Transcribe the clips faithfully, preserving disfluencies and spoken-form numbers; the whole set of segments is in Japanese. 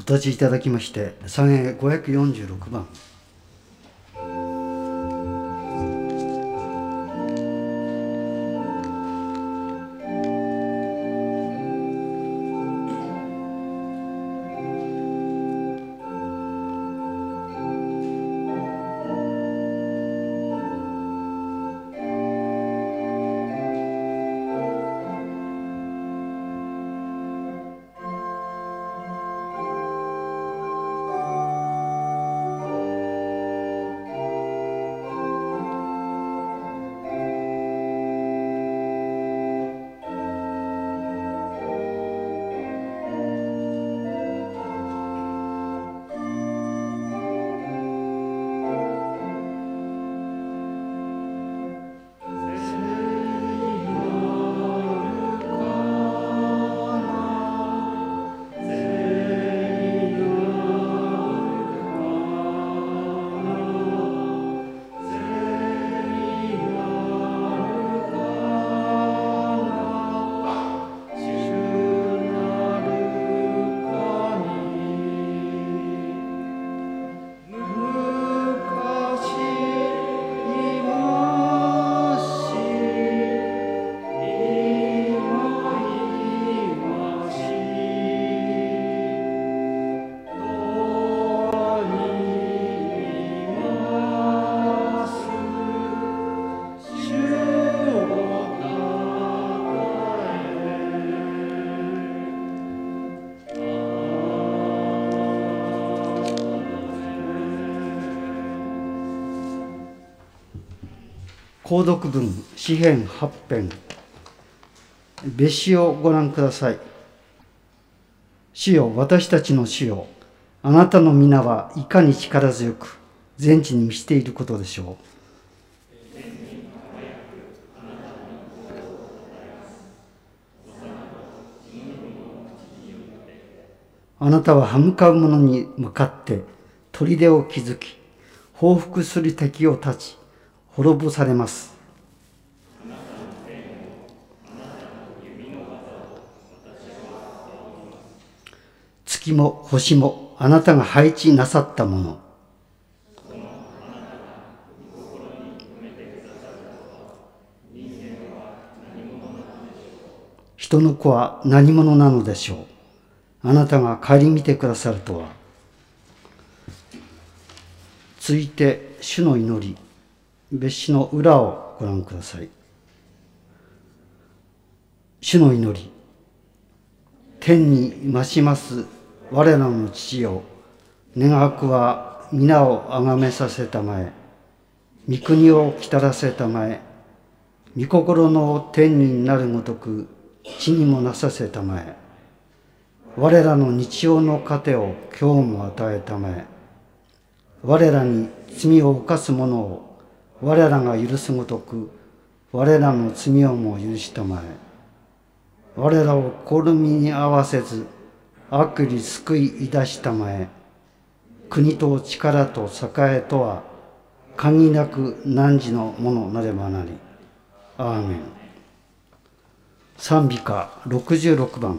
立ちいただきまして、賛詠ごひゃくよんじゅうろくばん。購読文詩編はち編、別詩をご覧ください。主よ、私たちの主よ、あなたの皆はいかに力強く全地に満ちていることでしょう。あなたは歯向かう者に向かって砦を築き、報復する敵を断ち、滅ぼされます。月も星もあなたが配置なさったもの。人の子は何者なのでしょう。あなたが顧みてくださるとは。続いて主の祈り、別詩の裏をご覧ください。主の祈り。天に増します我らの父よ、願わくは皆をあがめさせたまえ、御国をきたらせたまえ、御心の天になるごとく地にもなさせたまえ、我らの日常の糧を今日も与えたまえ、我らに罪を犯す者を我らが許すごとく我らの罪をも許したまえ、我らを試みに合わせず悪に救いいだしたまえ、国と力と栄とは限りなく汝のものなればなり。アーメン。賛美歌ろくじゅうろくばん。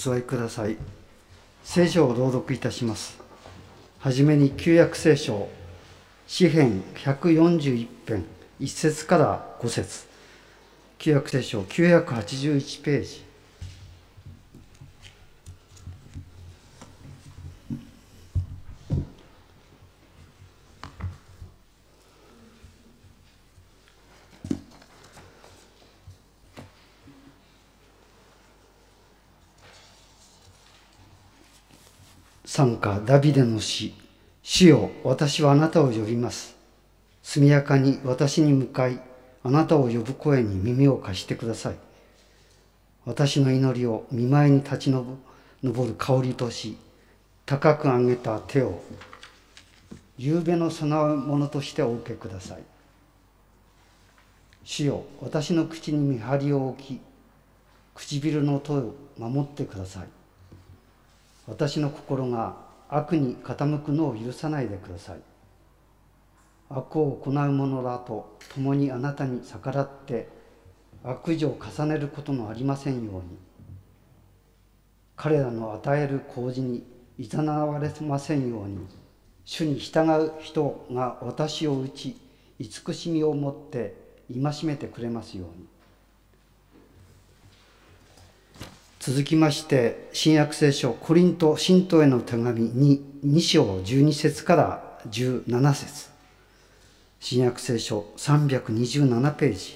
座りください。聖書を朗読いたします。はじめに旧約聖書、詩編ひゃくよんじゅういち編、いち節からご節。旧約聖書きゅうひゃくはちじゅういちページ。賛歌ダビデの詩。主よ、私はあなたを呼びます。速やかに私に向かい、あなたを呼ぶ声に耳を貸してください。私の祈りを御前に立ち上る香りとし、高く上げた手を夕べの供え物としてお受けください。主よ、私の口に見張りを置き、唇の音を守ってください。私の心が悪に傾くのを許さないでください。悪を行う者らと共にあなたに逆らって悪事を重ねることのありませんように。彼らの与える工事にいざなわれませんように、主に従う人が私を打ち、慈しみを持って戒めてくれますように。続きまして、新約聖書コリント信徒への手紙に、に章じゅうに節からじゅうなな節。新約聖書さんびゃくにじゅうななページ。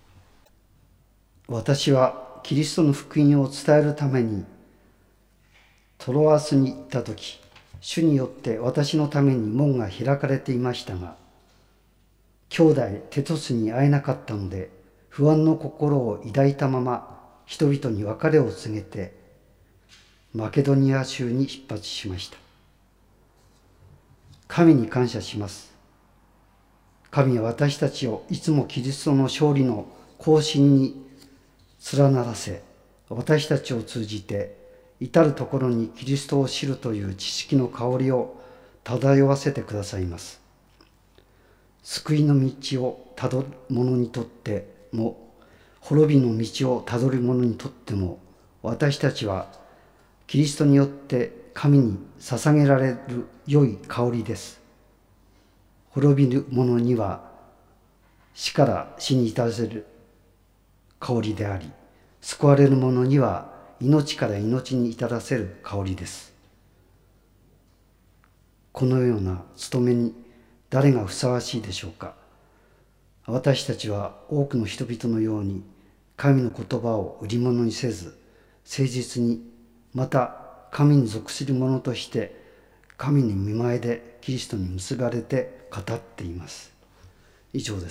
私はキリストの福音を伝えるためにトロアスに行ったとき、主によって私のために門が開かれていましたが、兄弟テトスに会えなかったので、不安の心を抱いたまま人々に別れを告げて、マケドニア州に出発しました。神に感謝します。神は私たちをいつもキリストの勝利の行進に連ならせ、私たちを通じて至るところにキリストを知るという知識の香りを漂わせてくださいます。救いの道をたどる者にとっても、滅びの道をたどる者にとっても、私たちはキリストによって神に捧げられる良い香りです。滅びる者には死から死に至らせる香りであり、救われる者には命から命に至らせる香りです。このような務めに誰がふさわしいでしょうか。私たちは多くの人々のように神の言葉を売り物にせず、誠実に、また神に属する者として神に見前でキリストに結ばれて語っています。以上です。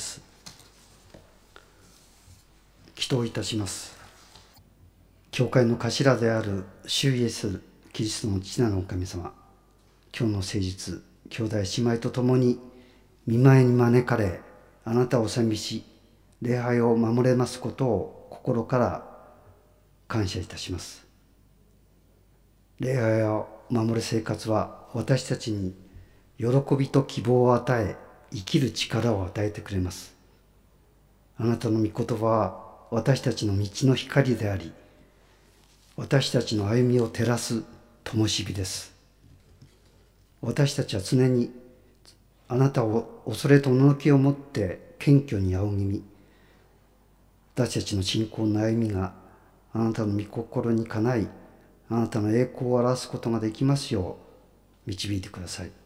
祈祷いたします。教会の頭である主イエスキリストの父なるお神様、今日の誠実、兄弟姉妹と共に見前に招かれ、あなたを賛美し、礼拝を守れますことを心から感謝いたします。礼拝を守る生活は私たちに喜びと希望を与え、生きる力を与えてくれます。あなたの御言葉は私たちの道の光であり、私たちの歩みを照らす灯火です。私たちは常にあなたを恐れと驚きを持って謙虚に仰ぎ見、私たちの信仰の歩みがあなたの御心にかない、あなたの栄光を表すことができますよう導いてください。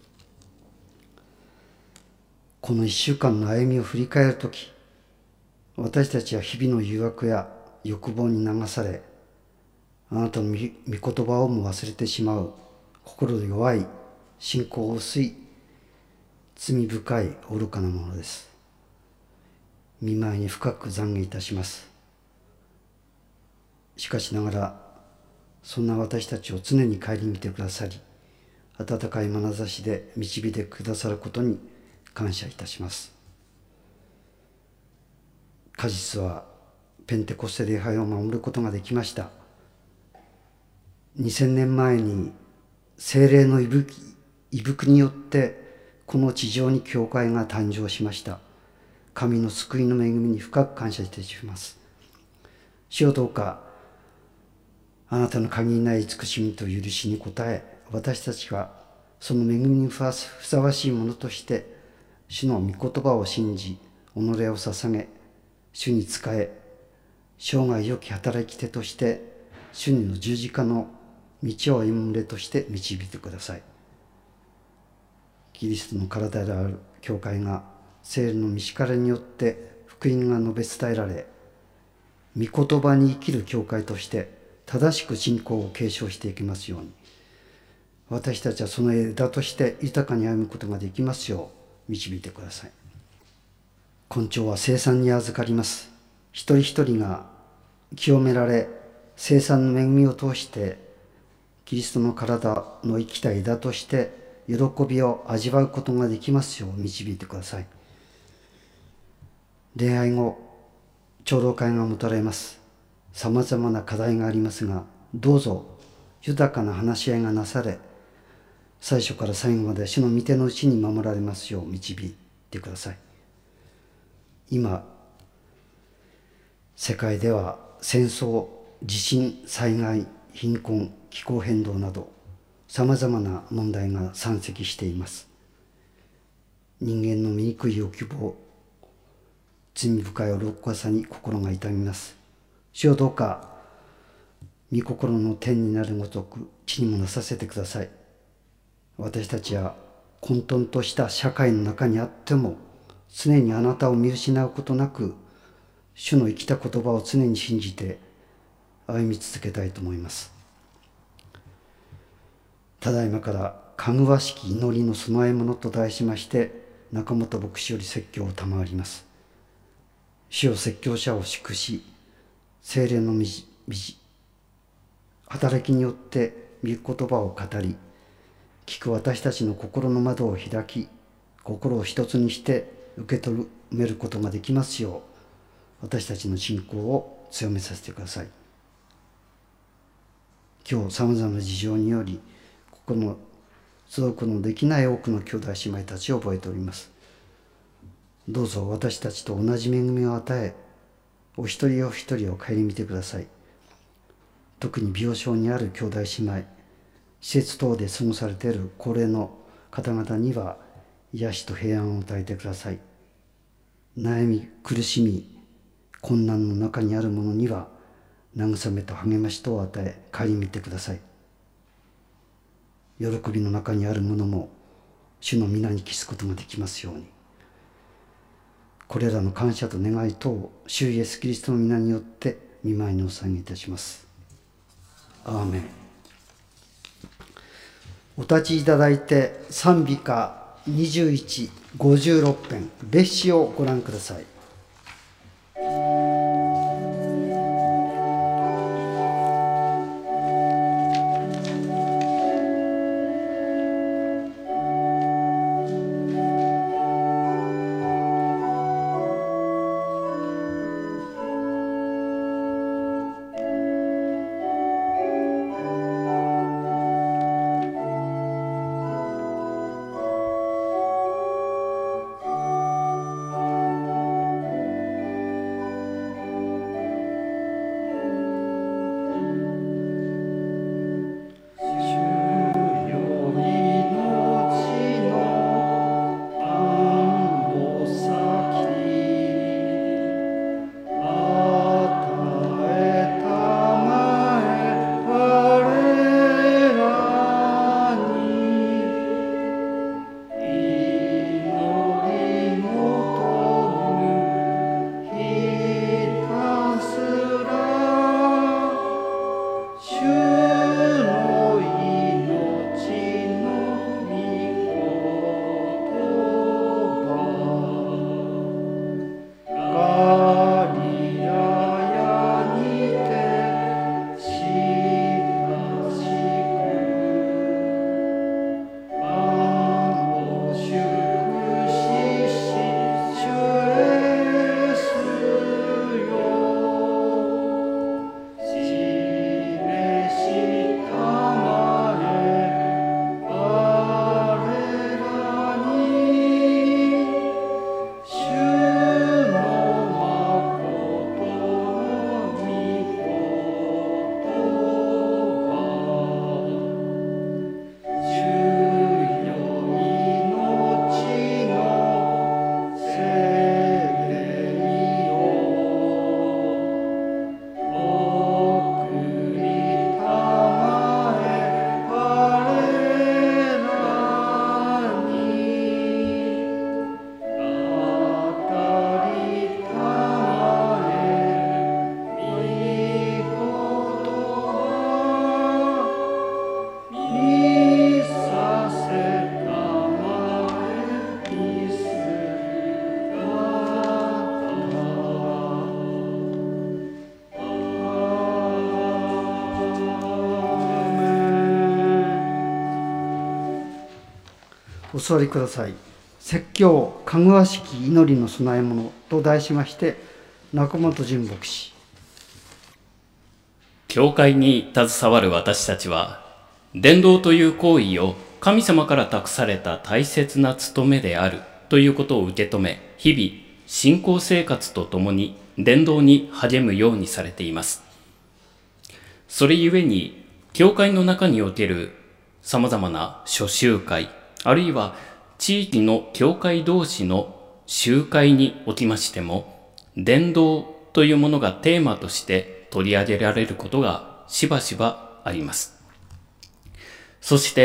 この一週間の歩みを振り返るとき、私たちは日々の誘惑や欲望に流され、あなたの御言葉をも忘れてしまう心弱い、信仰薄い、罪深い愚かなものです。御前に深く懺悔いたします。しかしながら、そんな私たちを常に顧みてくださり、温かい眼差しで導いてくださることに感謝いたします。果実はペンテコステ礼拝を守ることができました。にせんねんまえに聖霊の息吹、息吹によってこの地上に教会が誕生しました。神の救いの恵みに深く感謝いたします。主よどうか、 あなたの限りない慈しみと許しに応え、私たちがその恵みにふさわしいものとして、主の御言葉を信じ、己を捧げ、主に仕え、生涯良き働き手として、主にの十字架の道を歩む例として導いてください。キリストの体である教会が、聖霊の御力によって福音が述べ伝えられ、御言葉に生きる教会として正しく信仰を継承していきますように、私たちはその枝として豊かに歩むことができますよう導いてください。根性は聖餐に預かります。一人一人が清められ、聖餐の恵みを通してキリストの体の生きた枝として喜びを味わうことができますよう導いてください。礼拝後、長老会が持たれます。さまざまな課題がありますが、どうぞ豊かな話し合いがなされ、最初から最後まで主の御手のうちに守られますよう導いてください。今、世界では戦争、地震、災害、貧困、気候変動など、さまざまな問題が山積しています。人間の醜い欲望、罪深い愚かさに心が痛みます。主よどうか、御心の天になるごとく地にもなさせてください。私たちは混沌とした社会の中にあっても、常にあなたを見失うことなく、主の生きた言葉を常に信じて歩み続けたいと思います。ただいまからかぐわしき祈りの備え物と題しまして、中本牧師より説教を賜ります。主よ説教者を祝し、聖霊の働きによって御言葉を語り、聞く私たちの心の窓を開き、心を一つにして受け止めることができますよう、私たちの信仰を強めさせてください。今日さまざまな事情により、ここの届くのできない多くの兄弟姉妹たちを覚えております。どうぞ私たちと同じ恵みを与え、お一人お一人を顧みてください。特に病床にある兄弟姉妹、施設等で過ごされている高齢の方々には癒しと平安を与えてください。悩み、苦しみ、困難の中にある者には慰めと励ましとを与え、顧みてください。喜びの中にある者も主の皆に帰すことができますように。これらの感謝と願いとを主イエスキリストの皆によって御前にお捧げいたします。アーメン。お立ちいただいて賛美歌にじゅういち、ごじゅうろく編、別詩をご覧ください。 お座りください。説教かぐわしき祈りの供え物と題しまして、中本純牧師。 教会に携わる私たちは、伝道という行為を神様から託された大切な務めであるということを受け止め、日々信仰生活とともに伝道に励むようにされています。それゆえに、教会の中における様々な諸集会、あるいは地域の教会同士の集会におきましても、伝道というものがテーマとして取り上げられることがしばしばあります。そして、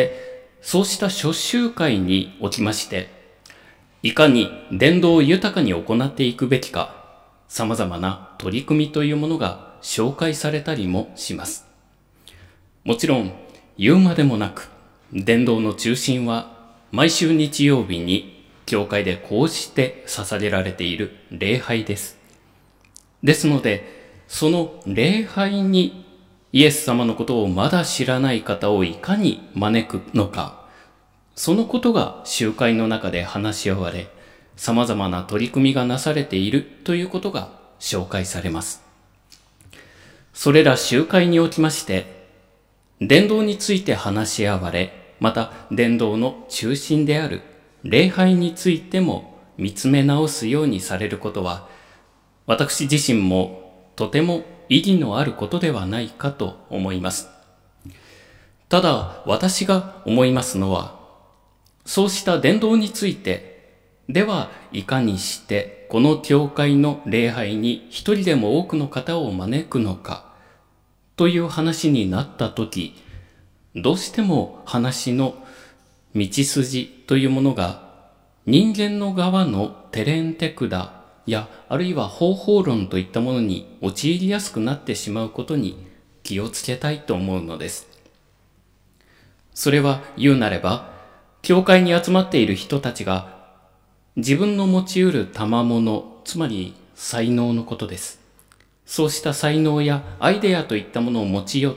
そうした諸集会におきまして、いかに伝道を豊かに行っていくべきか、様々な取り組みというものが紹介されたりもします。もちろん、言うまでもなく、伝道の中心は毎週日曜日に教会でこうして捧げられている礼拝です。ですので、その礼拝にイエス様のことをまだ知らない方をいかに招くのか、そのことが集会の中で話し合われ、様々な取り組みがなされているということが紹介されます。それら集会におきまして、伝道について話し合われ、また伝道の中心である礼拝についても見つめ直すようにされることは、私自身もとても意義のあることではないかと思います。ただ私が思いますのは、そうした伝道について、ではいかにしてこの教会の礼拝に一人でも多くの方を招くのか、という話になったとき、どうしても話の道筋というものが人間の側のテレンテクダやあるいは方法論といったものに陥りやすくなってしまうことに気をつけたいと思うのです。それは言うなれば、教会に集まっている人たちが自分の持ち得る賜物、つまり才能のことです。そうした才能やアイデアといったものを持ち寄って、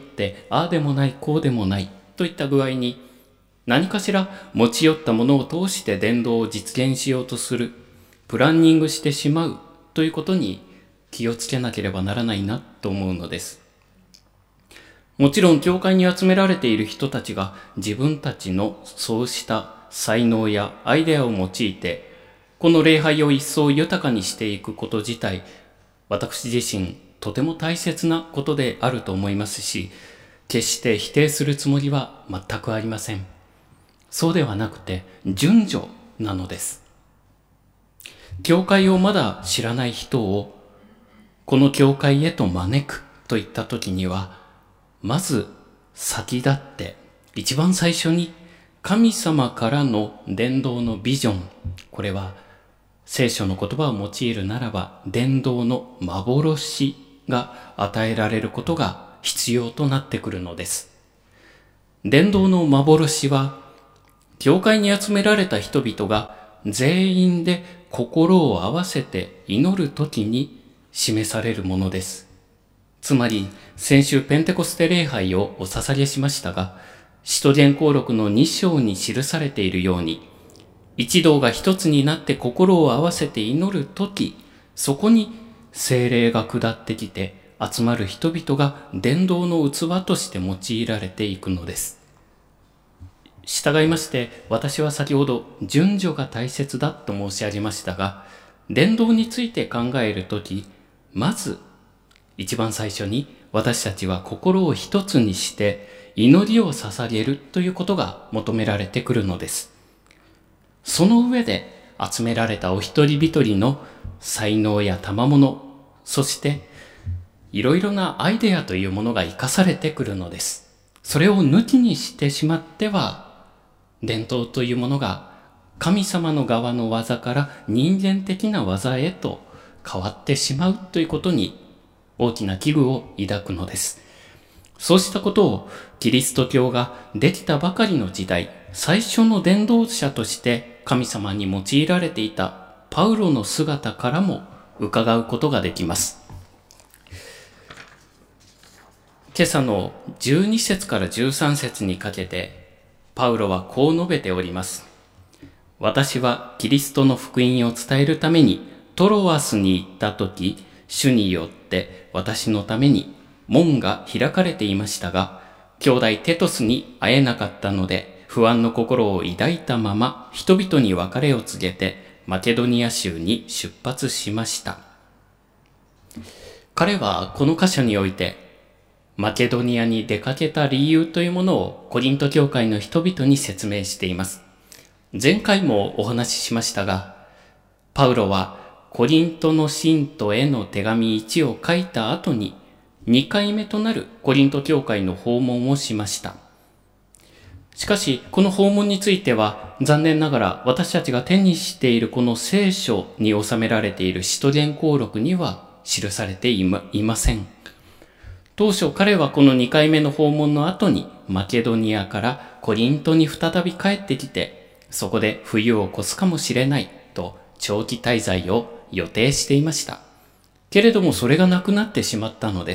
ああでもない、こうでもないといった具合に、何かしら持ち寄ったものを通して伝道を実現しようとする、プランニングしてしまうということに気をつけなければならないなと思うのです。もちろん教会に集められている人たちが自分たちのそうした才能やアイデアを用いて、この礼拝を一層豊かにしていくこと自体、私自身とても大切なことであると思いますし、決して否定するつもりは全くありません。そうではなくて順序なのです。教会をまだ知らない人をこの教会へと招くといった時には、まず先立って一番最初に神様からの伝道のビジョン、これは聖書の言葉を用いるならば、伝道の幻が与えられることが必要となってくるのです。伝道の幻は、教会に集められた人々が全員で心を合わせて祈るときに示されるものです。つまり、先週ペンテコステ礼拝をお捧げしましたが、使徒言行録のに章に記されているように、一同が一つになって心を合わせて祈るとき、そこに聖霊が下ってきて集まる人々が伝道の器として用いられていくのです。従いまして、私は先ほど順序が大切だと申し上げましたが、伝道について考えるとき、まず一番最初に私たちは心を一つにして祈りを捧げるということが求められてくるのです。その上で集められたお一人一人の才能や賜物、そしていろいろなアイデアというものが生かされてくるのです。それを抜きにしてしまっては、伝統というものが神様の側の技から人間的な技へと変わってしまうということに大きな危惧を抱くのです。そうしたことをキリスト教ができたばかりの時代、最初の伝道者として神様に用いられていたパウロの姿からも伺うことができます。今朝のじゅうに節からじゅうさん節にかけて、パウロはこう述べております。 私はキリストの福音を伝えるためにトロワスに行ったとき、主によって私のために門が開かれていましたが、兄弟テトスに会えなかったので、不安の心を抱いたまま人々に別れを告げてマケドニア州に出発しました。彼はこの箇所においてマケドニアに出かけた理由というものをコリント教会の人々に説明しています。前回もお話ししましたが、パウロはコリントの信徒への手紙いちを書いた後ににかいめとなるコリント教会の訪問をしました。しかし、この訪問については、残念ながら私たちが手にしているこの聖書に収められている使徒言行録には記されていま、いません。当初彼はこのにかいめの訪問の後にマケドニアからコリントに再び帰ってきて、そこで冬を越すかもしれないと長期滞在を予定していました。けれどもそれがなくなってしまったのです。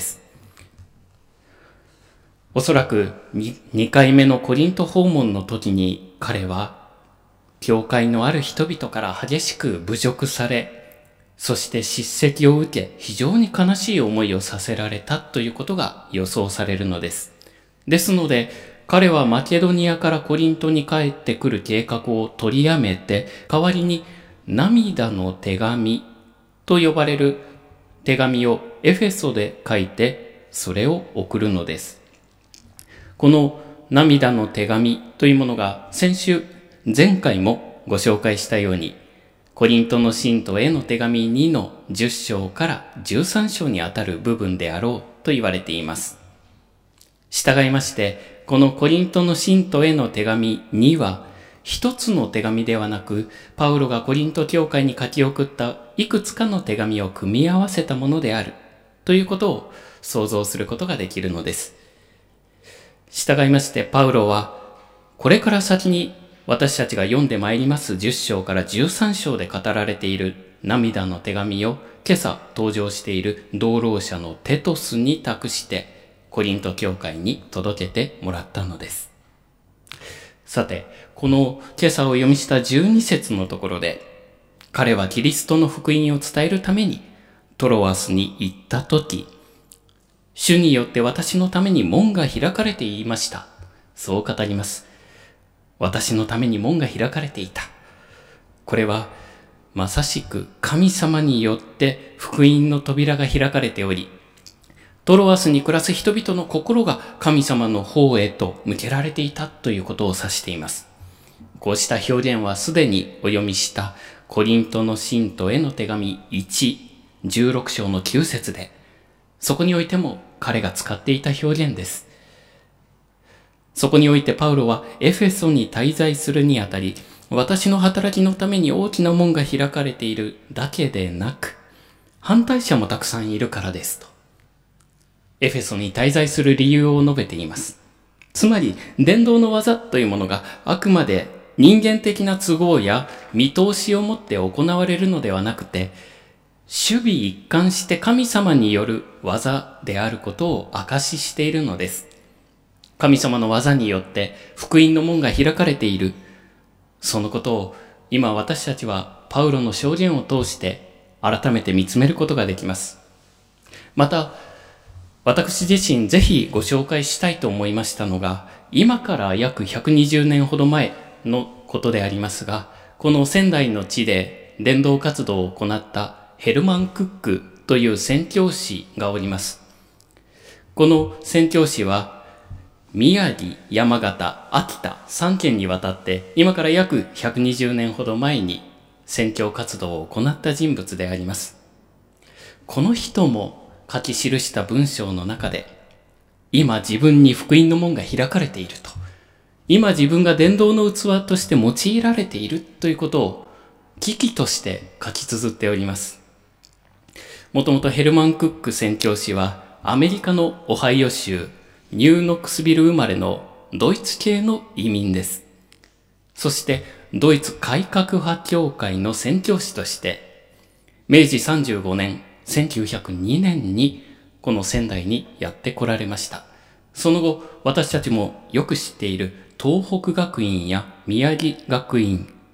おそらく 2, にかいめのコリント訪問の時に彼は教会のある人々から激しく侮辱され、そして叱責を受け非常に悲しい思いをさせられたということが予想されるのです。ですので彼はマケドニアからコリントに帰ってくる計画を取りやめて、代わりに涙の手紙と呼ばれる手紙をエフェソで書いてそれを送るのです。この涙の手紙というものが先週前回もご紹介したようにコリントの信徒への手紙にのじゅっ章からじゅうさん章にあたる部分であろうと言われています。従いましてこのコリントの信徒への手紙には一つの手紙ではなくパウロがコリント教会に書き送ったいくつかの手紙を組み合わせたものであるということを想像することができるのです。従いましてパウロはこれから先に私たちが読んでまいりますじゅっ章からじゅうさん章で語られている涙の手紙を今朝登場している同労者のテトスに託してコリント教会に届けてもらったのです。さて、この今朝を読みしたじゅうに節のところで、彼はキリストの福音を伝えるためにトロワスに行ったとき、主によって私のために門が開かれていました。そう語ります。私のために門が開かれていた。これはまさしく神様によって福音の扉が開かれており、トロワスに暮らす人々の心が神様の方へと向けられていたということを指しています。こうした表現はすでにお読みしたコリントの信徒への手紙いち、じゅうろく章のきゅう節で、そこにおいても彼が使っていた表現です。そこにおいてパウロはエフェソに滞在するにあたり、私の働きのために大きな門が開かれているだけでなく、反対者もたくさんいるからですと。エフェソに滞在する理由を述べています。つまり、伝道の技というものがあくまで人間的な都合や見通しをもって行われるのではなくて、守備一貫して神様による技であることを証ししているのです。神様の技によって福音の門が開かれている。そのことを今私たちはパウロの証言を通して改めて見つめることができます。また、私自身ぜひご紹介したいと思いましたのが、今から約ひゃくにじゅうねんほど前のことでありますが、この仙台の地で伝道活動を行ったヘルマン・クックという宣教師がおります。この宣教師は宮城、山形、秋田さん県にわたって今から約ひゃくにじゅうねんほど前に宣教活動を行った人物であります。この人も書き記した文章の中で、今自分に福音の門が開かれていると、今自分が伝道の器として用いられているということを危機として書き綴っております。もともとヘルマン・クック宣教師はアメリカのオハイオ州ニューノックスビル生まれのドイツ系の移民です。そしてドイツ改革派教会の宣教師としてめいじさんじゅうごねんせんきゅうひゃくにねんにこの仙台にやって来られました。その後私たちもよく知っている東北学院や宮城学院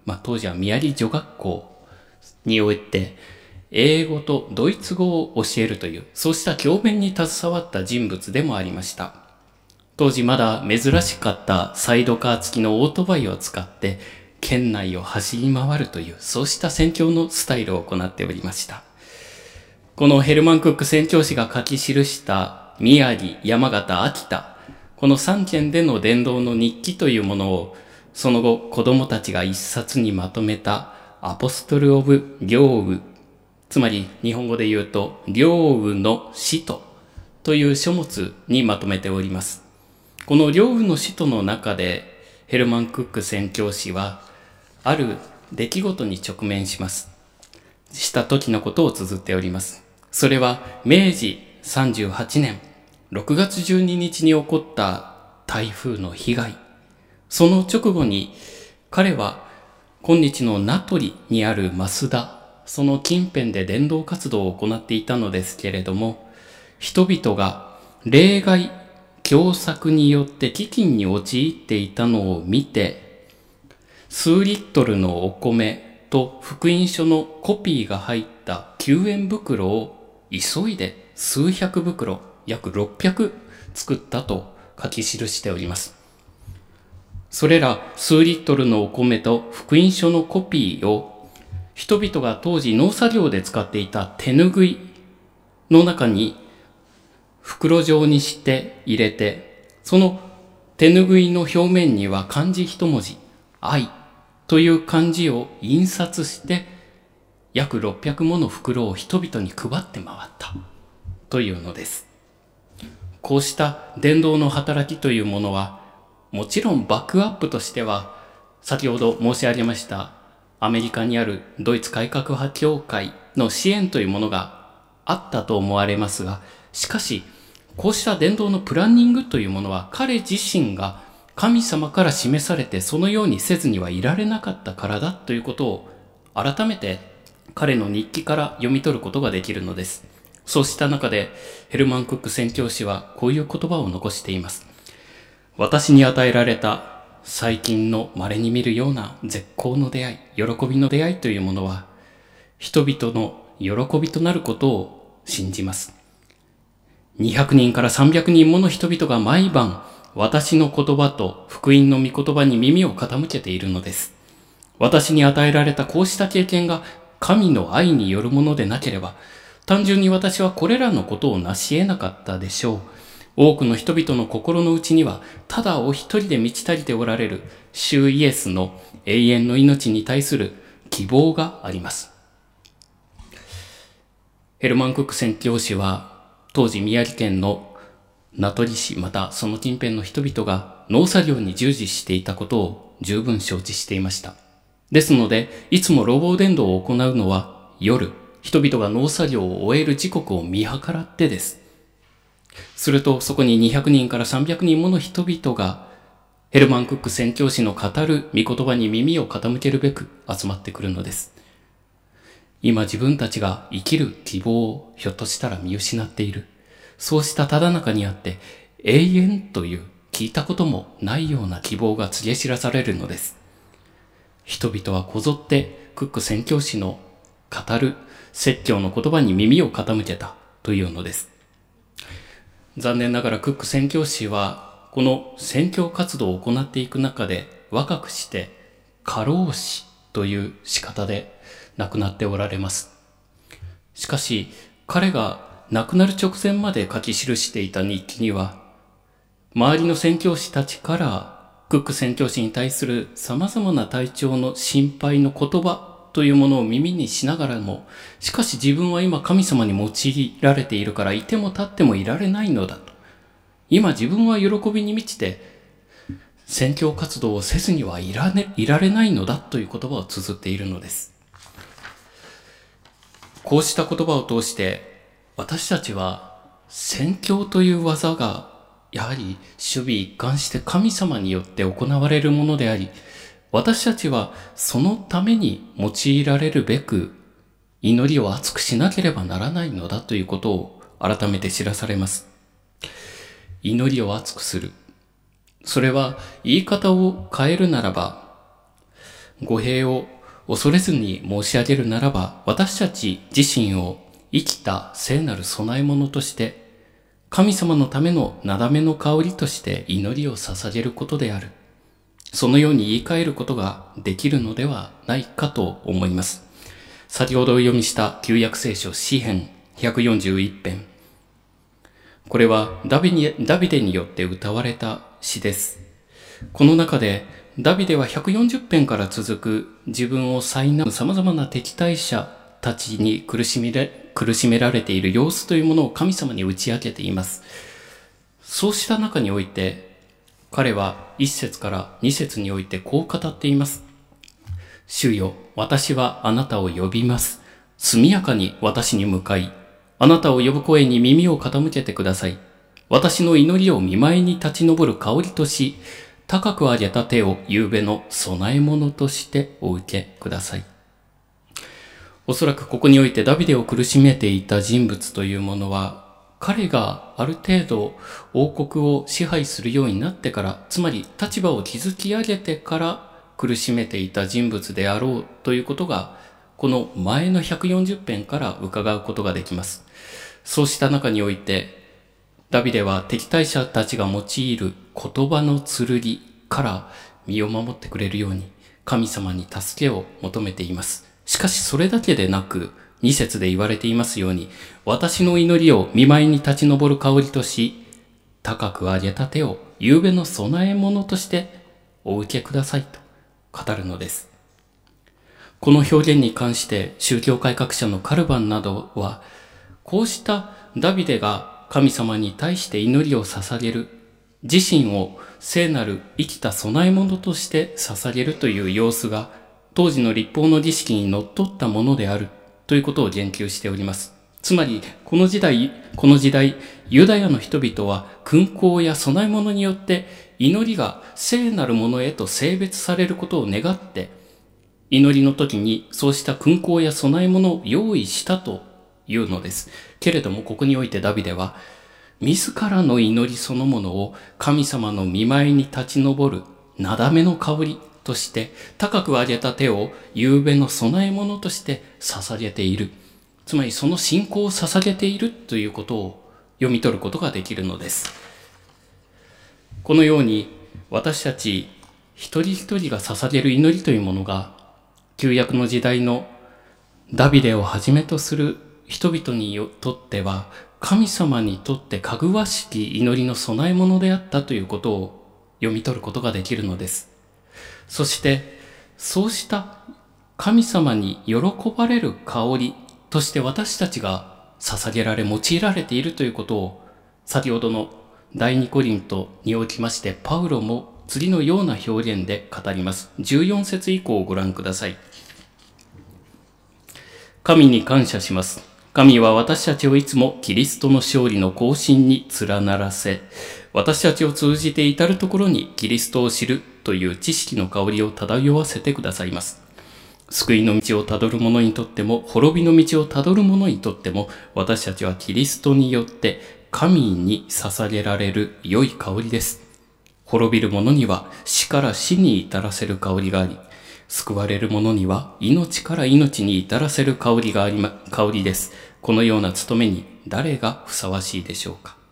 まあ当時は宮城女学校において、英語とドイツ語を教えるという、そうした教鞭に携わった人物でもありました。当時まだ珍しかったサイドカー付きのオートバイを使って、県内を走り回るという、そうした宣教のスタイルを行っておりました。このヘルマン・クック宣教師が書き記した宮城、山形、秋田、このさん県での伝道の日記というものを、その後子供たちが一冊にまとめたアポストル・オブ・両雨、つまり日本語で言うと両雨の使徒という書物にまとめております。この両雨の使徒の中でヘルマン・クック宣教師はある出来事に直面します。した時のことを綴っております。それは明治さんじゅうはちねんろくがつじゅうににちに起こった台風の被害。その直後に彼は今日の名取にある増田、その近辺で伝道活動を行っていたのですけれども、人々が冷害、凶作によって飢饉に陥っていたのを見て、数リットルのお米と福音書のコピーが入った救援袋を急いで数百袋、約ろっぴゃく作ったと書き記しております。それら数リットルのお米と福音書のコピーを人々が当時農作業で使っていた手ぬぐいの中に袋状にして入れて、その手ぬぐいの表面には漢字一文字、愛という漢字を印刷して約ろっぴゃくもの袋を人々に配って回ったというのです。こうした伝道の働きというものは、もちろんバックアップとしては、先ほど申し上げましたアメリカにあるドイツ改革派協会の支援というものがあったと思われますが、しかしこうした伝道のプランニングというものは彼自身が神様から示されてそのようにせずにはいられなかったからだということを改めて彼の日記から読み取ることができるのです。そうした中でヘルマン・クック宣教師はこういう言葉を残しています。私に与えられた最近の稀に見るような絶好の出会い、喜びの出会いというものは、人々の喜びとなることを信じます。にひゃくにんからさんびゃくにんもの人々が毎晩、私の言葉と福音の御言葉に耳を傾けているのです。私に与えられたこうした経験が神の愛によるものでなければ、単純に私はこれらのことを成し得なかったでしょう。多くの人々の心の内には、ただお一人で満ち足りておられる主イエスの永遠の命に対する希望があります。ヘルマン・クック宣教師は、当時宮城県の名取市、またその近辺の人々が農作業に従事していたことを十分承知していました。ですので、いつも路傍伝道を行うのは夜、人々が農作業を終える時刻を見計らってです。するとそこににひゃくにんからさんびゃくにんもの人々がヘルマン・クック宣教師の語る御言葉に耳を傾けるべく集まってくるのです。今自分たちが生きる希望をひょっとしたら見失っている。そうしたただ中にあって永遠という聞いたこともないような希望が告げ知らされるのです。人々はこぞってクック宣教師の語る説教の言葉に耳を傾けたというのです。残念ながらクック宣教師はこの宣教活動を行っていく中で若くして過労死という仕方で亡くなっておられます。しかし彼が亡くなる直前まで書き記していた日記には、周りの宣教師たちからクック宣教師に対する様々な体調の心配の言葉というものを耳にしながらも、しかし自分は今神様に用いられているからいても立ってもいられないのだと。今自分は喜びに満ちて宣教活動をせずにはいらね、いられないのだという言葉を綴っているのです。こうした言葉を通して私たちは宣教という技がやはり守備一貫して神様によって行われるものであり、私たちはそのために用いられるべく祈りを熱くしなければならないのだということを改めて知らされます。祈りを熱くする。それは言い方を変えるならば、 語弊を恐れずに申し上げるならば、私たち自身を生きた聖なる供え物として、神様のためのなだめの香りとして祈りを捧げることである。そのように言い換えることができるのではないかと思います。先ほどお読みした旧約聖書詩編ひゃくよんじゅういち編。これはダビにダビデによって歌われた詩です。この中でダビデはひゃくよんじゅっ編から続く自分を苛む様々な敵対者たちに苦しめら苦しめられている様子というものを神様に打ち明けています。そうした中において、彼はいっ節からに節においてこう語っています。主よ、私はあなたを呼びます。速やかに私に向かい、あなたを呼ぶ声に耳を傾けてください。私の祈りを見舞いに立ち上る香りとし、高く上げた手を夕べの供え物としてお受けください。おそらくここにおいてダビデを苦しめていた人物というものは、彼がある程度王国を支配するようになってから、つまり立場を築き上げてから苦しめていた人物であろうということが、この前のひゃくよんじゅっ編から伺うことができます。そうした中において、ダビデは敵対者たちが用いる言葉の剣から身を守ってくれるように、神様に助けを求めています。しかしそれだけでなく、に節で言われていますように、私の祈りを見舞いに立ち上る香りとし、高く上げた手を夕べの供え物としてお受けくださいと語るのです。この表現に関して宗教改革者のカルバンなどは、こうしたダビデが神様に対して祈りを捧げる、自身を聖なる生きた供え物として捧げるという様子が、当時の律法の儀式にのっとったものであるということを言及しております。つまり、この時代、この時代、ユダヤの人々は勲功や供え物によって祈りが聖なるものへと性別されることを願って、祈りの時にそうした勲功や供え物を用意したというのです。けれども、ここにおいてダビデは、自らの祈りそのものを神様の見舞いに立ち上るなだめの香りとして、高く上げた手を夕べの供え物として捧げている。つまりその信仰を捧げているということを読み取ることができるのです。このように私たち一人一人が捧げる祈りというものが、旧約の時代のダビデをはじめとする人々にとっては、神様にとってかぐわしき祈りの供え物であったということを読み取ることができるのです。そして、そうした神様に喜ばれる香りとして私たちが捧げられ、用いられているということを、先ほどの第二コリントにおきまして、パウロも次のような表現で語ります。じゅうよん節以降をご覧ください。神に感謝します。神は私たちをいつもキリストの勝利の行進に連ならせ、私たちを通じて至るところにキリストを知るという知識の香りを漂わせてくださいます。救いの道をたどる者にとっても、滅びの道をたどる者にとっても、私たちはキリストによって神に捧げられる良い香りです。滅びる者には死から死に至らせる香りがあり、救われる者には命から命に至らせる香りがありま、香りです。このような務めに誰がふさわしいでしょうか。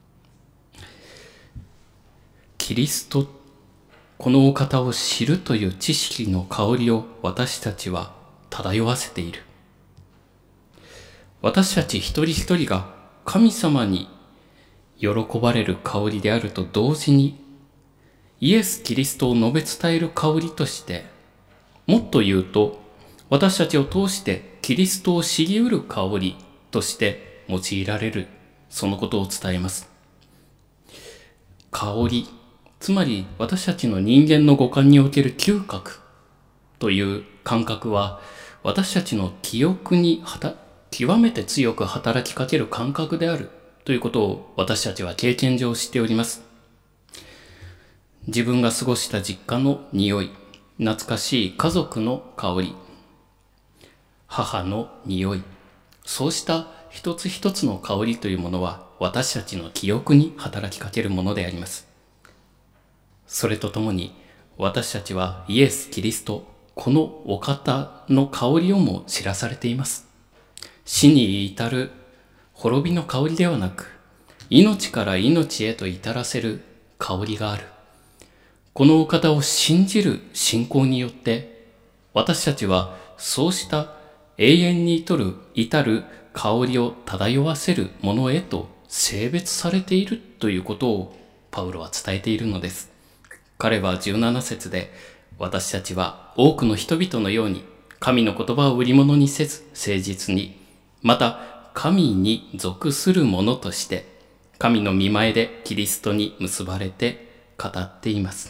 キリスト、このお方を知るという知識の香りを私たちは漂わせている。私たち一人一人が神様に喜ばれる香りであると同時に、イエス・キリストを述べ伝える香りとして、もっと言うと、私たちを通してキリストを知り得る香りとして用いられる、そのことを伝えます。香り、つまり私たちの人間の五感における嗅覚という感覚は、私たちの記憶にはた極めて強く働きかける感覚であるということを私たちは経験上知っております。自分が過ごした実家の匂い、懐かしい家族の香り、母の匂い、そうした一つ一つの香りというものは私たちの記憶に働きかけるものであります。それとともに私たちはイエス・キリスト、 このお方の香りをも知らされています。死に至る滅びの香りではなく、命から命へと至らせる香りがある。このお方を信じる信仰によって、私たちはそうした永遠に至る至る香りを漂わせるものへと性別されているということをパウロは伝えているのです。彼はじゅうなな節で、私たちは多くの人々のように神の言葉を売り物にせず誠実に、また神に属する者として神の御前でキリストに結ばれて語っています。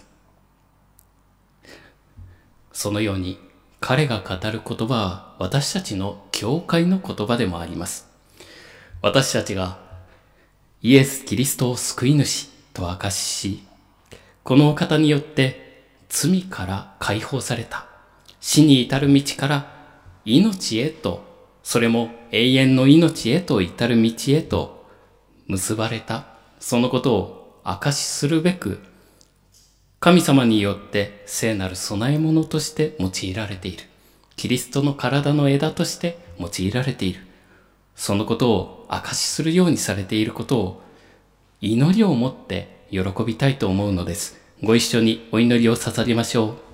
そのように彼が語る言葉は私たちの教会の言葉でもあります。私たちがイエス・キリストを救い主と証しし、このお方によって罪から解放された、死に至る道から命へと、それも永遠の命へと至る道へと結ばれた、そのことを証しするべく、神様によって聖なる供え物として用いられている。キリストの体の枝として用いられている。そのことを証しするようにされていることを祈りを持って喜びたいと思うのです。ご一緒にお祈りを捧げましょう。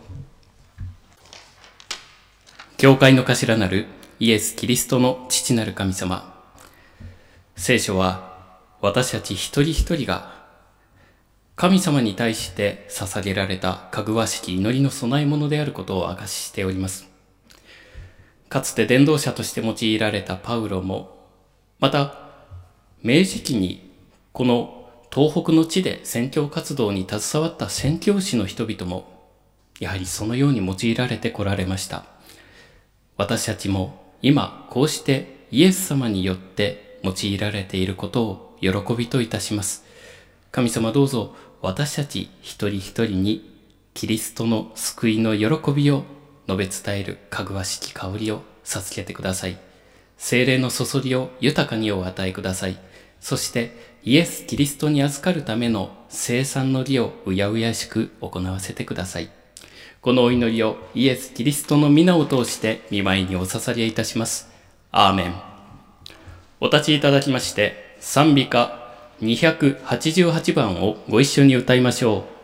教会の頭なるイエス・キリストの父なる神様。聖書は私たち一人一人が神様に対して捧げられたかぐわしき祈りの供え物であることを証ししております。かつて伝道者として用いられたパウロも、また明治期にこの東北の地で宣教活動に携わった宣教師の人々も、やはりそのように用いられてこられました。私たちも今こうしてイエス様によって用いられていることを喜びといたします。神様、どうぞ私たち一人一人にキリストの救いの喜びを述べ伝えるかぐわしき香りを授けてください。聖霊の注ぎを豊かにお与えください。そしてイエス・キリストに預かるための聖餐の儀をうやうやしく行わせてください。このお祈りをイエス・キリストの皆を通して御前にお捧げいたします。アーメン。お立ちいただきまして、賛美歌にひゃくはちじゅうはちばんをご一緒に歌いましょう。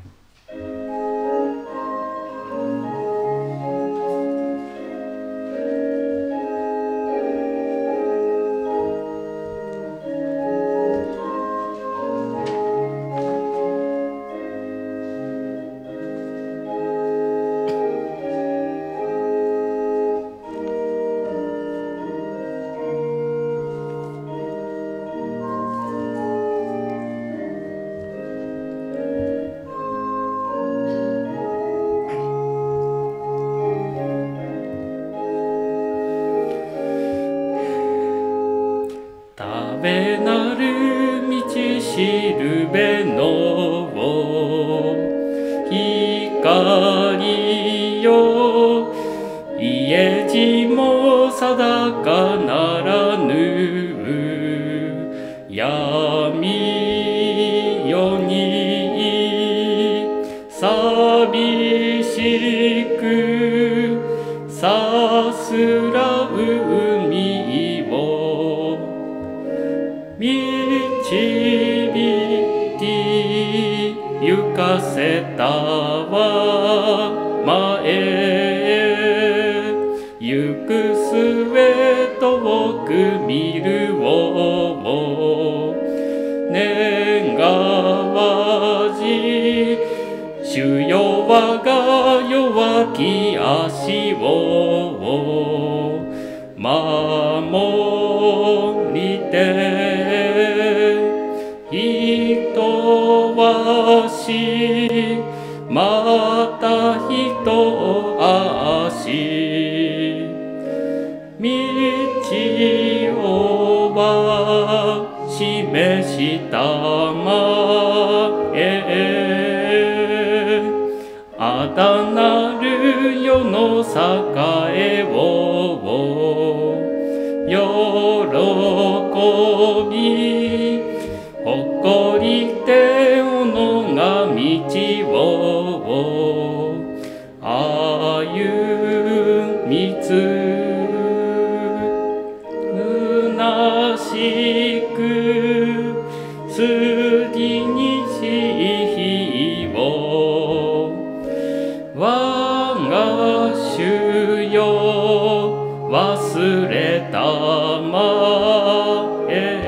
食べなる道しるべの光よ、家路も定かならぬ闇夜に寂しくさすらう海を導き行かせたわ前へ行く末遠く見るを願わじ主よ我が弱き足を守りて人はしまた人足道をは示したまえあだなる世の栄を喜び誇りておのが道を歩ゆみつむなしく過ぎにしを我が主よ忘れたま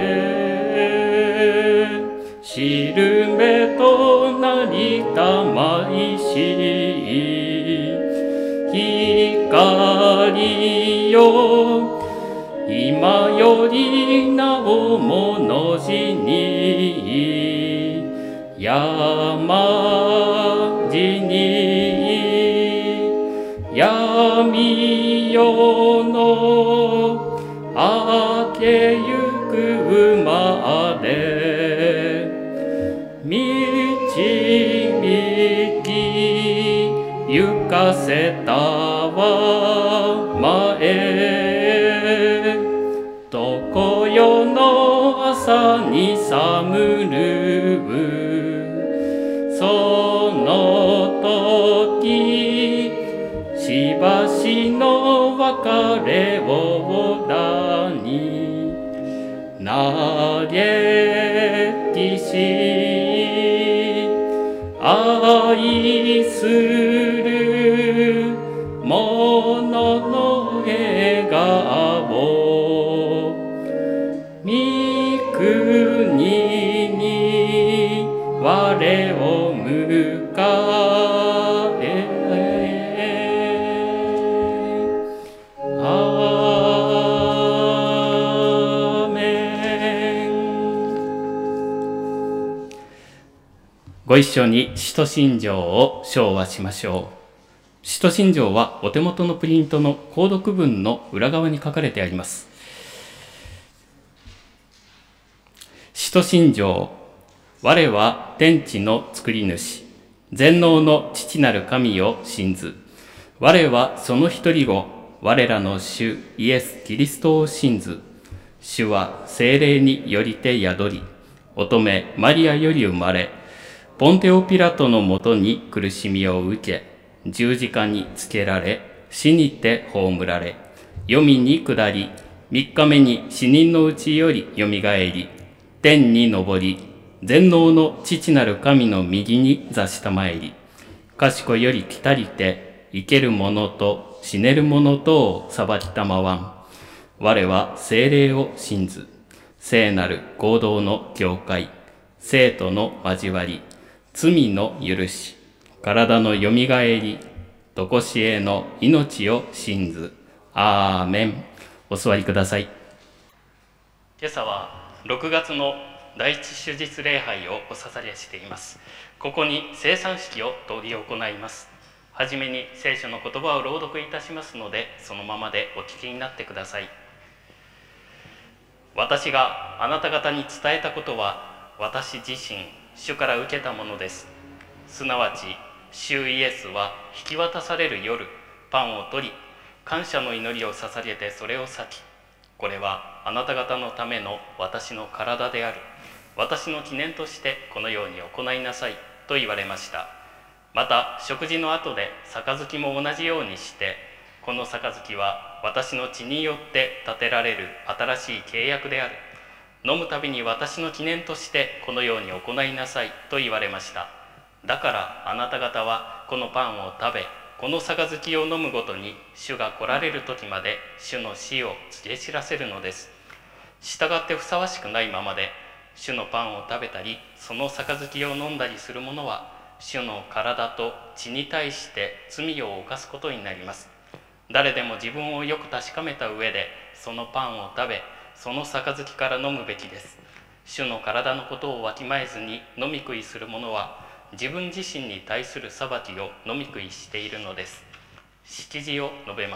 えしるべとなりたまいし光よ今よりなおものじに山地に闇夜の明けゆくまで導き行かせたわまえ常夜の朝に寒るその時しばしの別れをだになれきし愛する者の笑顔御国に我を迎えアーメン。ご一緒に使徒信条を唱和しましょう。使徒信条はお手元のプリントの購読文の裏側に書かれてあります。使徒信条。我は天地の作り主、全能の父なる神を信ず。我はその一人を、我らの主イエス・キリストを信ず。主は聖霊によりて宿り、乙女マリアより生まれ、ポンテオピラトのもとに苦しみを受け、十字架につけられ、死にて葬られ、黄泉に下り、三日目に死人のうちよりよみがえり、天に昇り、全能の父なる神の右に座したまえり、賢より来たりて、生ける者と死ねる者とを裁きたまわん。我は聖霊を信ず、聖なる合同の教会、生徒の交わり、罪の許し、体のよみがえり、とこしえの命を信ず。アーメン。お座りください。今朝はろくがつの第一手術礼拝をお捧げしています。ここに聖餐式を執り行います。はじめに聖書の言葉を朗読いたしますので、そのままでお聞きになってください。私があなた方に伝えたことは、私自身、主から受けたものです。すなわち、主イエスは引き渡される夜、パンを取り、感謝の祈りを捧げてそれを裂き、これはあなた方のための私の体である。私の記念としてこのように行いなさいと言われました。また食事の後で杯も同じようにして、この杯は私の血によって立てられる新しい契約である。飲むたびに私の記念としてこのように行いなさいと言われました。だからあなた方はこのパンを食べ、この杯を飲むごとに主が来られる時まで主の死を告げ知らせるのです。従ってふさわしくないままで主のパンを食べたり、その杯を飲んだりする者は、主の体と血に対して罪を犯すことになります。誰でも自分をよく確かめた上で、そのパンを食べ、その杯から飲むべきです。主の体のことをわきまえずに飲み食いする者は、自分自身に対する裁きを飲み食いしているのです。式辞を述べます。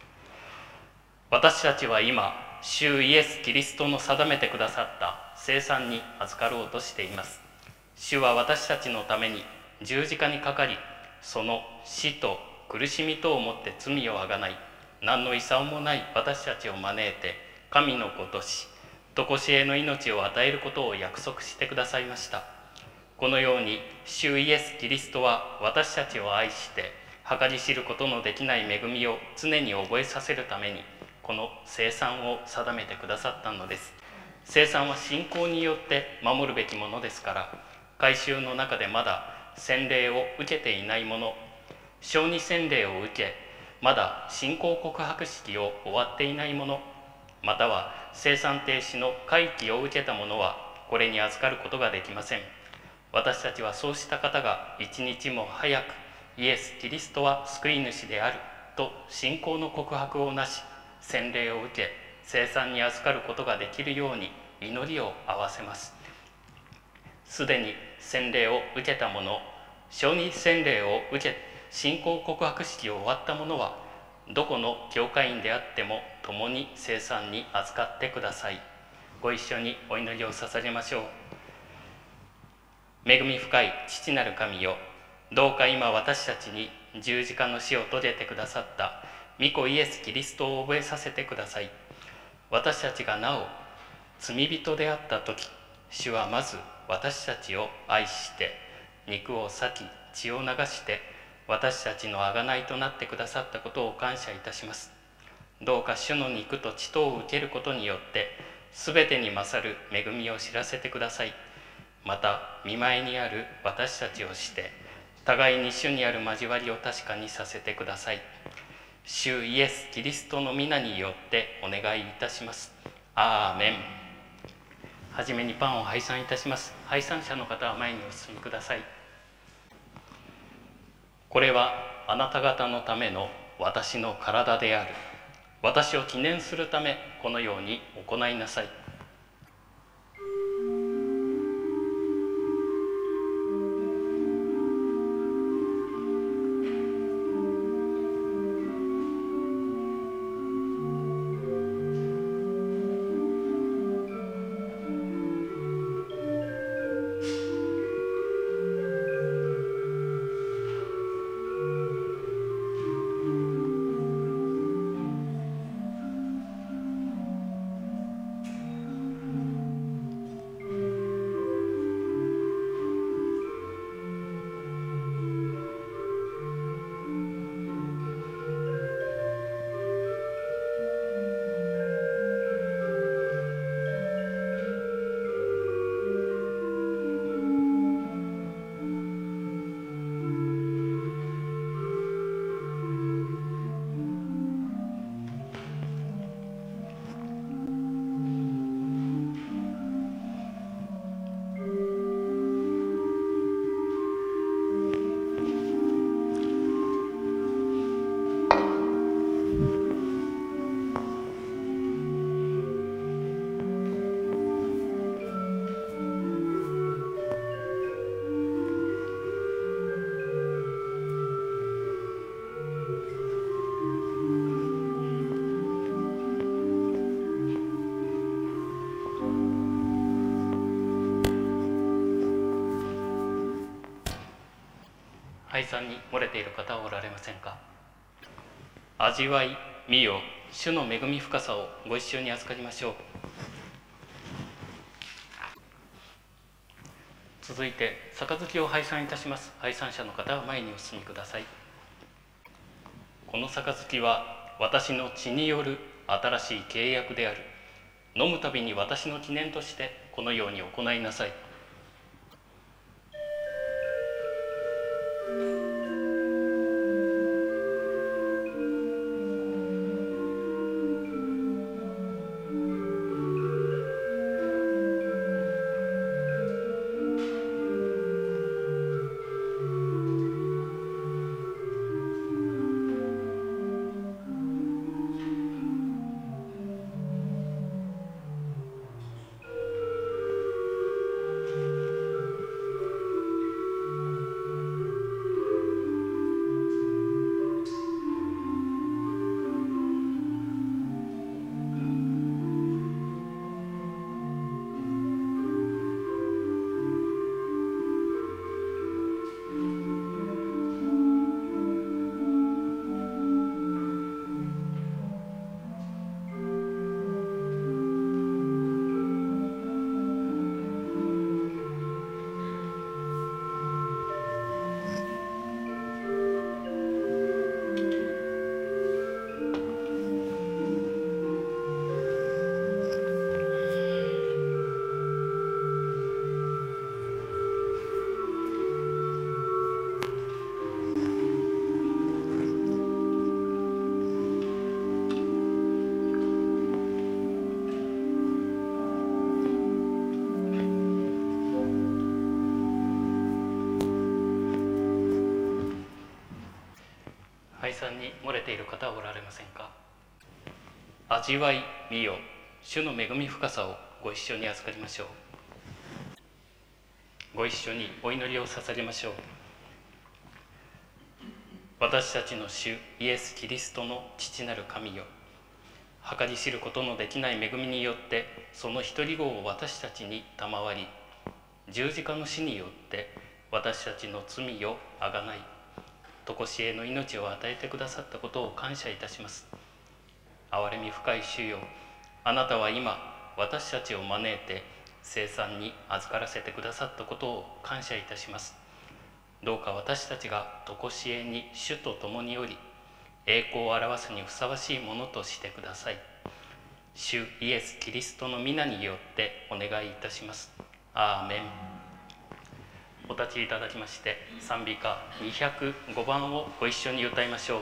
私たちは今、主イエス・キリストの定めてくださった聖餐に預かろうとしています。主は私たちのために十字架にかかり、その死と苦しみとをもって罪をあがない、何の遺もない私たちを招いて、神の子とし、常しえの命を与えることを約束してくださいました。このように、主イエス・キリストは私たちを愛して、 計り知ることのできない恵みを常に覚えさせるために、この聖餐を定めてくださったのです。聖餐は信仰によって守るべきものですから、改宗の中でまだ洗礼を受けていない者、小児洗礼を受け、まだ信仰告白式を終わっていない者、または聖餐停止の回帰を受けた者は、これに預かることができません。私たちはそうした方が一日も早く、イエス・キリストは救い主であると信仰の告白をなし、洗礼を受け、聖餐に預かることができるように祈りを合わせます。すでに洗礼を受けた者、小児洗礼を受け、信仰告白式を終わった者は、どこの教会員であっても共に聖餐に預かってください。ご一緒にお祈りを捧げましょう。恵み深い父なる神よ、どうか今私たちに十字架の死を遂げてくださった御子イエス・キリストを覚えさせてください。私たちがなお罪人であったとき、主はまず私たちを愛して肉を裂き血を流して私たちの贖いとなってくださったことを感謝いたします。どうか主の肉と血とを受けることによってすべてに勝る恵みを知らせてください。また御前にある私たちをして互いに主にある交わりを確かにさせてください。主イエス・キリストの皆によってお願いいたします。アーメン。はじめにパンを拝参いたします。拝参者の方は前にお進みください。これはあなた方のための私の体である。私を記念するためこのように行いなさい。拝参に漏れている方はおられませんか。味わい見よ主の恵み深さをご一緒に預かりましょう。続いて杯を拝参いたします。拝参者の方は前にお進みください。この杯は私の血による新しい契約である。飲むたびに私の記念としてこのように行いなさい。 解散に漏れている方はおられませんか。味わい見よ、主の恵み深さをご一緒に預かりましょう。ご一緒にお祈りを捧げましょう。私たちの主イエス・キリストの父なる神よ、計り知ることのできない恵みによってその一人子を私たちに賜り、十字架の死によって私たちの罪をあがない、常しえの命を与えてくださったことを感謝いたします。憐れみ深い主よ、あなたは今私たちを招いて聖餐に預からせてくださったことを感謝いたします。どうか私たちが常しえに主と共におり、栄光を表すにふさわしいものとしてください。主イエス・キリストの皆によってお願いいたします。アーメン。お立ちいただきまして、賛美歌にひゃくごばんをご一緒に歌いましょう。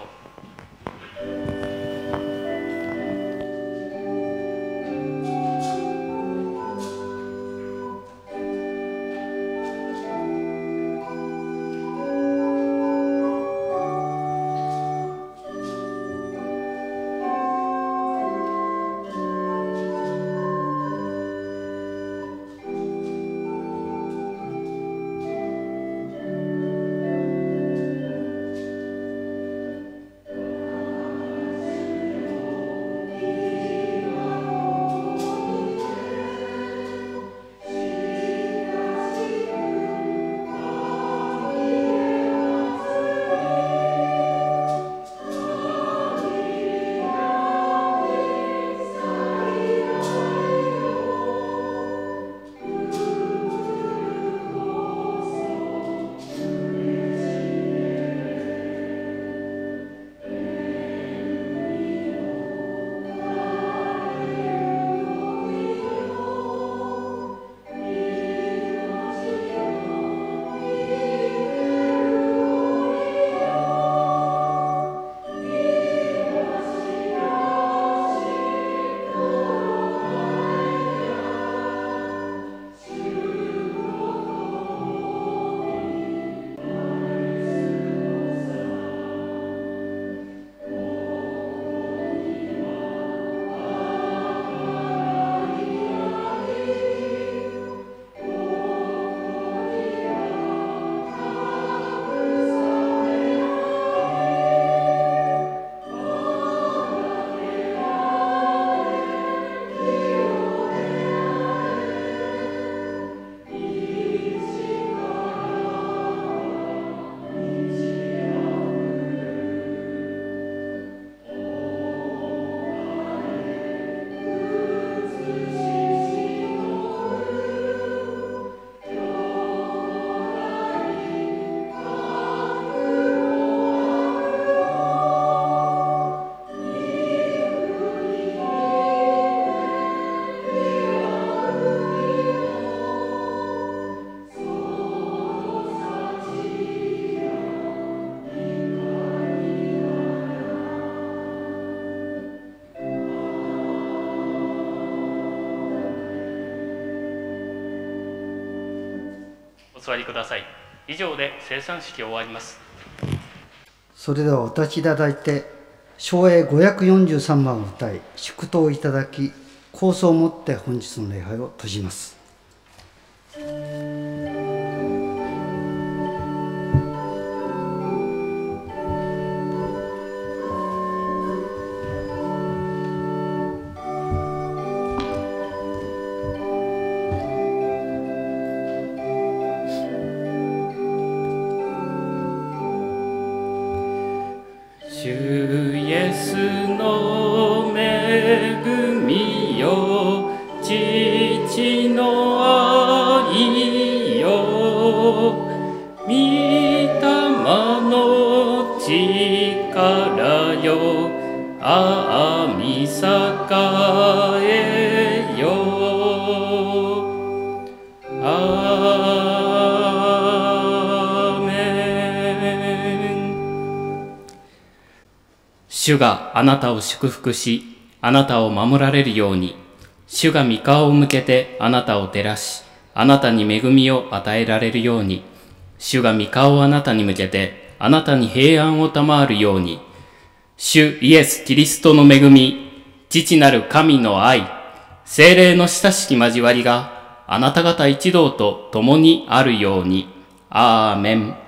お座りください。以上で聖餐式を終わります。 それではお立ちいただいて、唱詠ごひゃくよんじゅうさんばんを歌い、祝祷いただき、構想をもって本日の礼拝を閉じます。 主があなたを祝福し、あなたを守られるように、主が御顔を向けてあなたを照らし、あなたに恵みを与えられるように、主が御顔をあなたに向けてあなたに平安を賜るように、 主イエス・キリストの恵み、父なる神の愛、聖霊の親しき交わりがあなた方一同と共にあるように。アーメン。